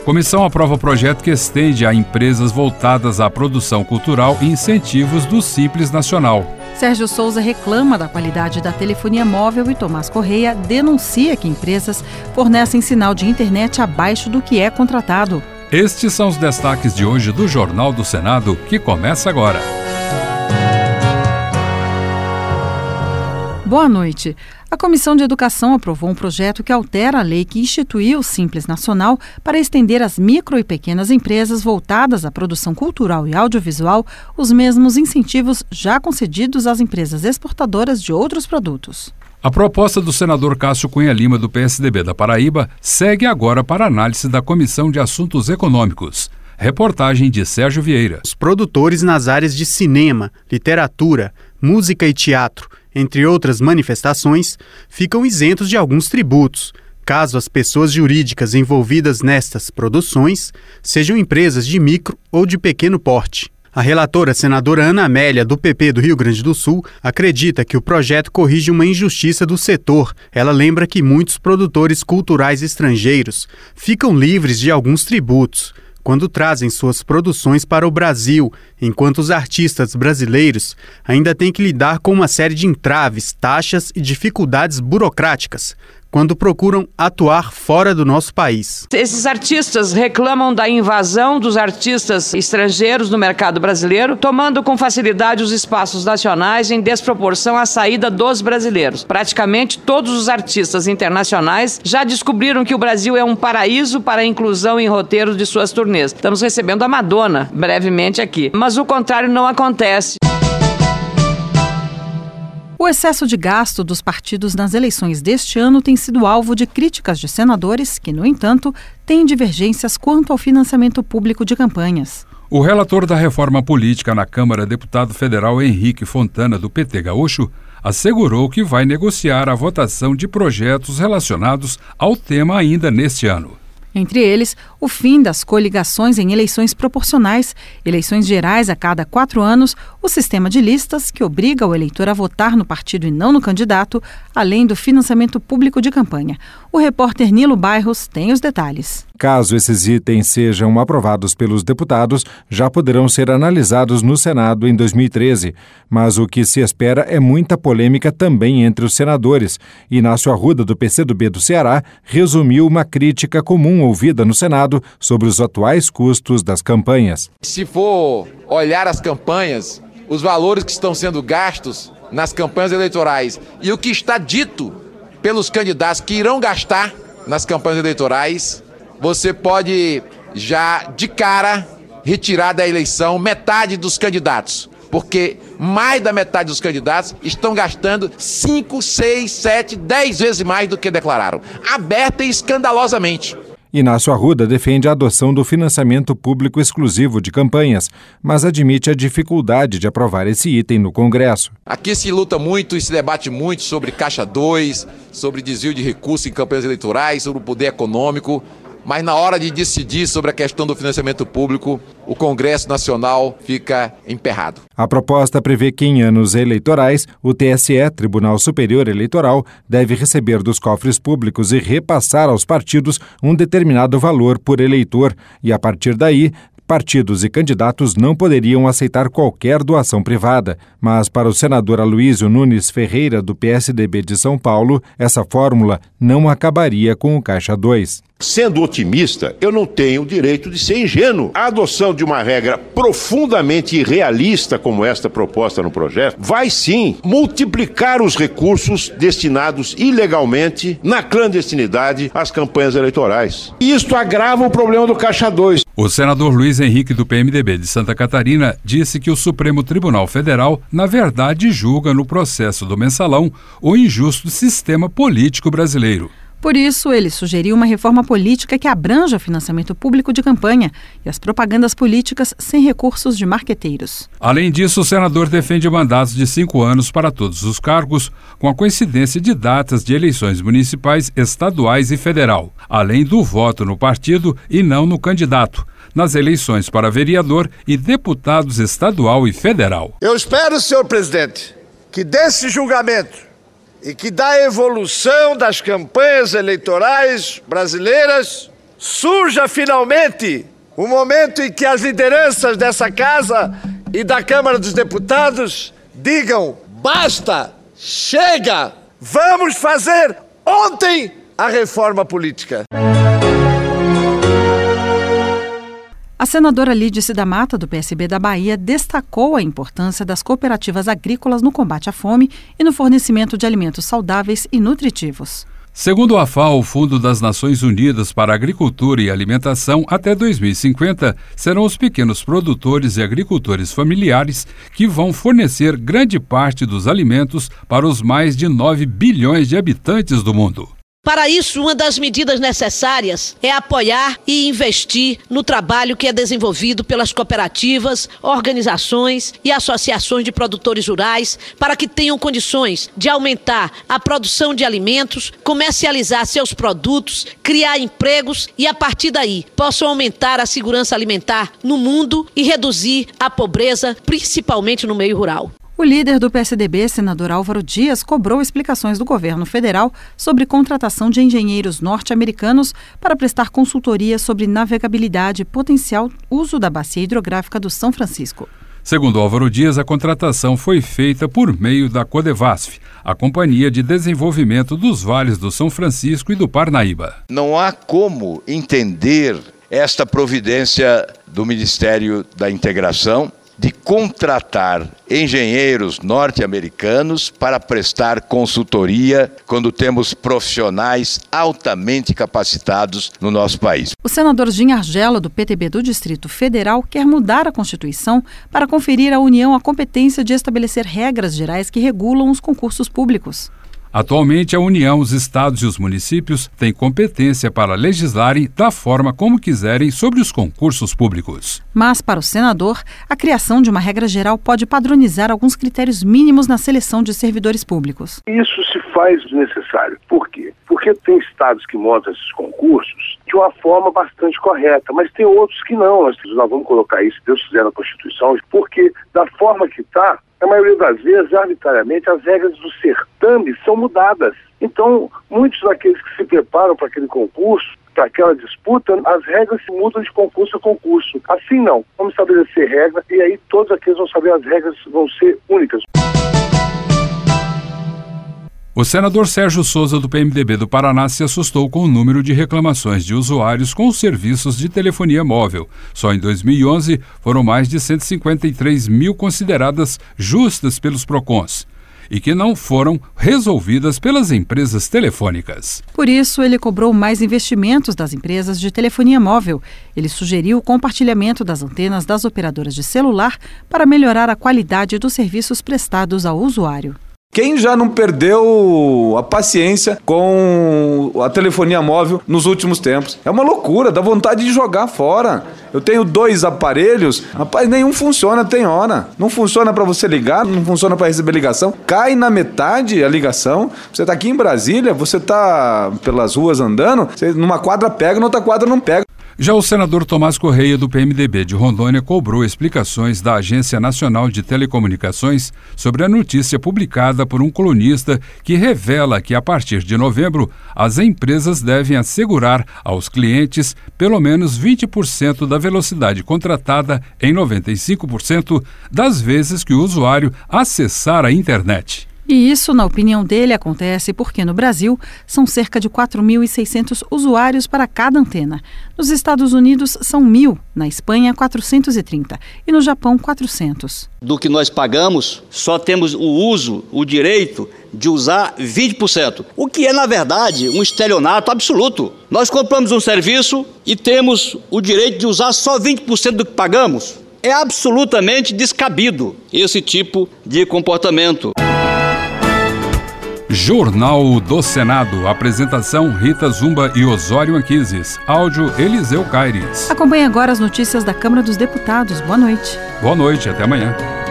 comissão aprova o projeto que estende a empresas voltadas à produção cultural e incentivos do Simples Nacional. Sérgio Souza reclama da qualidade da telefonia móvel e Tomás Correia denuncia que empresas fornecem sinal de internet abaixo do que é contratado. Estes são os destaques de hoje do Jornal do Senado, que começa agora. Boa noite. A Comissão de Educação aprovou um projeto que altera a lei que instituiu o Simples Nacional para estender às micro e pequenas empresas voltadas à produção cultural e audiovisual os mesmos incentivos já concedidos às empresas exportadoras de outros produtos. A proposta do senador Cássio Cunha Lima, do PSDB da Paraíba, segue agora para análise da Comissão de Assuntos Econômicos. Reportagem de Sérgio Vieira. Os produtores nas áreas de cinema, literatura, música e teatro, entre outras manifestações, ficam isentos de alguns tributos, caso as pessoas jurídicas envolvidas nestas produções sejam empresas de micro ou de pequeno porte. A relatora senadora Ana Amélia, do PP do Rio Grande do Sul, acredita que o projeto corrige uma injustiça do setor. Ela lembra que muitos produtores culturais estrangeiros ficam livres de alguns tributos quando trazem suas produções para o Brasil, enquanto os artistas brasileiros ainda têm que lidar com uma série de entraves, taxas e dificuldades burocráticas quando procuram atuar fora do nosso país. Esses artistas reclamam da invasão dos artistas estrangeiros no mercado brasileiro, tomando com facilidade os espaços nacionais em desproporção à saída dos brasileiros. Praticamente todos os artistas internacionais já descobriram que o Brasil é um paraíso para a inclusão em roteiros de suas turnês. Estamos recebendo a Madonna brevemente aqui, mas o contrário não acontece. O excesso de gasto dos partidos nas eleições deste ano tem sido alvo de críticas de senadores que, no entanto, têm divergências quanto ao financiamento público de campanhas. O relator da reforma política na Câmara, deputado federal Henrique Fontana, do PT Gaúcho, assegurou que vai negociar a votação de projetos relacionados ao tema ainda neste ano. Entre eles, o fim das coligações em eleições proporcionais, eleições gerais a cada 4 anos, o sistema de listas, que obriga o eleitor a votar no partido e não no candidato, além do financiamento público de campanha. O repórter Nilo Bairros tem os detalhes. Caso esses itens sejam aprovados pelos deputados, já poderão ser analisados no Senado em 2013. Mas o que se espera é muita polêmica também entre os senadores. Inácio Arruda, do PCdoB do Ceará, resumiu uma crítica comum ouvida no Senado sobre os atuais custos das campanhas. Se for olhar as campanhas, os valores que estão sendo gastos nas campanhas eleitorais e o que está dito pelos candidatos que irão gastar nas campanhas eleitorais, você pode já de cara retirar da eleição metade dos candidatos, porque mais da metade dos candidatos estão gastando 5, 6, 7, 10 vezes mais do que declararam, aberta e escandalosamente. Inácio Arruda defende a adoção do financiamento público exclusivo de campanhas, mas admite a dificuldade de aprovar esse item no Congresso. Aqui se luta muito e se debate muito sobre Caixa 2, sobre desvio de recursos em campanhas eleitorais, sobre o poder econômico, mas na hora de decidir sobre a questão do financiamento público, o Congresso Nacional fica emperrado. A proposta prevê que em anos eleitorais, o TSE, Tribunal Superior Eleitoral, deve receber dos cofres públicos e repassar aos partidos um determinado valor por eleitor e, a partir daí, partidos e candidatos não poderiam aceitar qualquer doação privada. Mas para o senador Aloysio Nunes Ferreira, do PSDB de São Paulo, essa fórmula não acabaria com o Caixa 2. Sendo otimista, eu não tenho o direito de ser ingênuo. A adoção de uma regra profundamente irrealista como esta proposta no projeto vai sim multiplicar os recursos destinados ilegalmente na clandestinidade às campanhas eleitorais. E isto agrava o problema do Caixa 2. O senador Luiz Henrique, do PMDB de Santa Catarina, disse que o Supremo Tribunal Federal, na verdade, julga no processo do mensalão o injusto sistema político brasileiro. Por isso, ele sugeriu uma reforma política que abranja o financiamento público de campanha e as propagandas políticas sem recursos de marqueteiros. Além disso, o senador defende mandatos de 5 anos para todos os cargos, com a coincidência de datas de eleições municipais, estaduais e federal, além do voto no partido e não no candidato, nas eleições para vereador e deputados estadual e federal. Eu espero, senhor presidente, que desse julgamento e que da evolução das campanhas eleitorais brasileiras surja finalmente o momento em que as lideranças dessa casa e da Câmara dos Deputados digam: basta, chega, vamos fazer ontem a reforma política. A senadora Lídice da Mata, do PSB da Bahia, destacou a importância das cooperativas agrícolas no combate à fome e no fornecimento de alimentos saudáveis e nutritivos. Segundo a FAO, o Fundo das Nações Unidas para a Agricultura e Alimentação, até 2050, serão os pequenos produtores e agricultores familiares que vão fornecer grande parte dos alimentos para os mais de 9 bilhões de habitantes do mundo. Para isso, uma das medidas necessárias é apoiar e investir no trabalho que é desenvolvido pelas cooperativas, organizações e associações de produtores rurais para que tenham condições de aumentar a produção de alimentos, comercializar seus produtos, criar empregos e, a partir daí, possam aumentar a segurança alimentar no mundo e reduzir a pobreza, principalmente no meio rural. O líder do PSDB, senador Álvaro Dias, cobrou explicações do governo federal sobre contratação de engenheiros norte-americanos para prestar consultoria sobre navegabilidade e potencial uso da bacia hidrográfica do São Francisco. Segundo Álvaro Dias, a contratação foi feita por meio da Codevasf, a Companhia de Desenvolvimento dos Vales do São Francisco e do Parnaíba. Não há como entender esta providência do Ministério da Integração de contratar engenheiros norte-americanos para prestar consultoria quando temos profissionais altamente capacitados no nosso país. O senador Jim Argelo, do PTB do Distrito Federal, quer mudar a Constituição para conferir à União a competência de estabelecer regras gerais que regulam os concursos públicos. Atualmente, a União, os estados e os municípios têm competência para legislarem da forma como quiserem sobre os concursos públicos. Mas, para o senador, a criação de uma regra geral pode padronizar alguns critérios mínimos na seleção de servidores públicos. Isso se faz necessário. Por quê? Porque tem estados que montam esses concursos de uma forma bastante correta, mas tem outros que não. Nós vamos colocar isso, se Deus quiser, na Constituição, porque da forma que está, a maioria das vezes, arbitrariamente, as regras do certame são mudadas. Então, muitos daqueles que se preparam para aquele concurso, para aquela disputa, as regras se mudam de concurso a concurso. Assim não. Vamos estabelecer regras e aí todos aqueles vão saber, as regras vão ser únicas. O senador Sérgio Souza, do PMDB do Paraná, se assustou com o número de reclamações de usuários com os serviços de telefonia móvel. Só em 2011 foram mais de 153 mil consideradas justas pelos PROCONs e que não foram resolvidas pelas empresas telefônicas. Por isso, ele cobrou mais investimentos das empresas de telefonia móvel. Ele sugeriu o compartilhamento das antenas das operadoras de celular para melhorar a qualidade dos serviços prestados ao usuário. Quem já não perdeu a paciência com a telefonia móvel nos últimos tempos? É uma loucura, dá vontade de jogar fora. Eu tenho 2 aparelhos, rapaz, nenhum funciona, tem hora. Não funciona para você ligar, não funciona para receber ligação. Cai na metade a ligação. Você tá aqui em Brasília, você tá pelas ruas andando, você numa quadra pega, na outra quadra não pega. Já o senador Tomás Correia, do PMDB de Rondônia, cobrou explicações da Agência Nacional de Telecomunicações sobre a notícia publicada por um colunista que revela que, a partir de novembro, as empresas devem assegurar aos clientes pelo menos 20% da velocidade contratada em 95% das vezes que o usuário acessar a internet. E isso, na opinião dele, acontece porque no Brasil são cerca de 4.600 usuários para cada antena. Nos Estados Unidos são 1.000, na Espanha 430 e no Japão 400. Do que nós pagamos, só temos o direito de usar 20%, o que é, na verdade, um estelionato absoluto. Nós compramos um serviço e temos o direito de usar só 20% do que pagamos. É absolutamente descabido esse tipo de comportamento. Jornal do Senado. Apresentação: Rita Zumba e Osório Anquises. Áudio: Eliseu Caires. Acompanhe agora as notícias da Câmara dos Deputados. Boa noite. Boa noite, até amanhã.